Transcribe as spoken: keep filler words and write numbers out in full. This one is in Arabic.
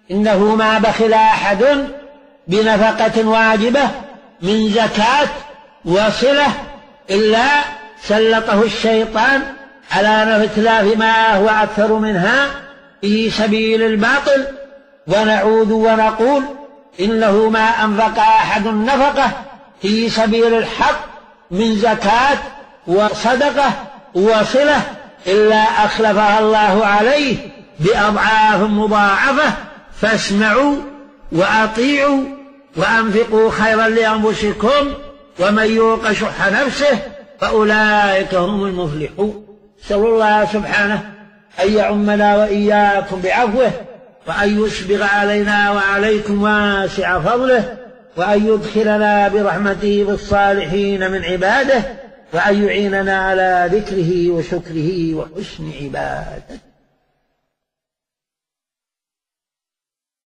إنه ما بخل أحد بنفقة واجبة من زكاة وصلة إلا سلطه الشيطان على إتلاف ما هو أكثر منها في سبيل الباطل. ونعوذ ونقول إنه ما أنفق أحد نفقة في سبيل الحق من زكاة وصدقة وصلة إلا أخلفها الله عليه بأضعاف مضاعفة. فاسمعوا وأطيعوا وأنفقوا خيرا لأنفسكم ومن يوق شح نفسه فأولئك هم المفلحون. نسأل الله سبحانه أن يعمنا وإياكم بعفوه، وأن يسبغ علينا وعليكم واسع فضله، وأن يدخلنا برحمته بالصالحين من عباده، وأن يعيننا على ذكره وشكره وحسن عبادته.